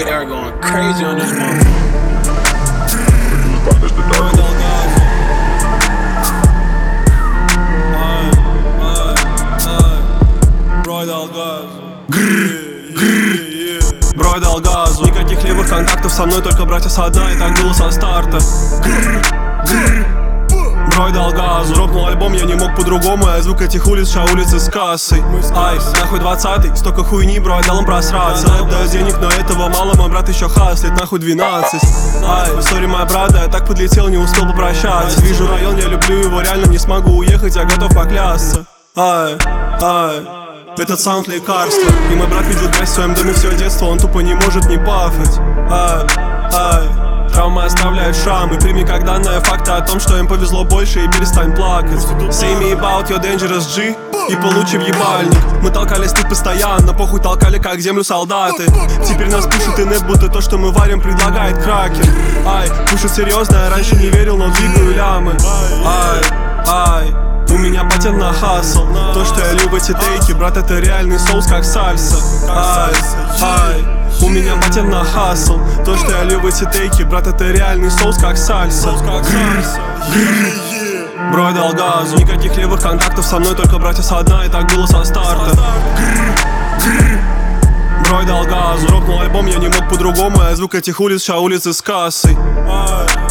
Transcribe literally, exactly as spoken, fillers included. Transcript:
radar going crazy on this motherfucker. Брой дал газу. Брой дал газу. Никаких левых контактов со мной, только братья со дна. И так было со старта. Брой дал газу. Дропнул альбом, я не мог по-другому. Я звук этих улиц, ща улицы с кассой. Ай, нахуй двадцатый, столько хуйни, брой дал им просраться. Даю денег, но этого мало, мой брат еще хаслит, нахуй двенадцать. Ай, сори, моя брат, да я так подлетел, не успел попрощаться. Вижу район, я люблю его, реально не смогу уехать, я готов поклясться. Ай, ай, этот саунд лекарство. И мой брат видел грязь в своем доме все детство, он тупо не может не пафать. Ай, ай, травмы оставляют шрамы. Прими как данные факты о том, что им повезло больше, и перестань плакать. Say me about your dangerous G и получи в ебальник. Мы толкали стыд постоянно, похуй толкали как землю солдаты. Теперь нас пишут и нет, будто то, что мы варим, предлагает кракен. Ай, пушит серьезно, я раньше не верил, но двигаю лямы. Ай, ай, у меня патент на хасл. То, что я люблю эти тейки, брат, это реальный соус, как сальса. Ай, ай, у меня патент на хасл. То, что я люблю эти тейки, брат, это реальный соус, как сальса. Брой дал газу. Никаких левых контактов со мной, только братья со дна. И так было со старта. Брой дал газу. Дропнул альбом, я не мог по-другому. Я звук этих улиц, ща улицы с кассой.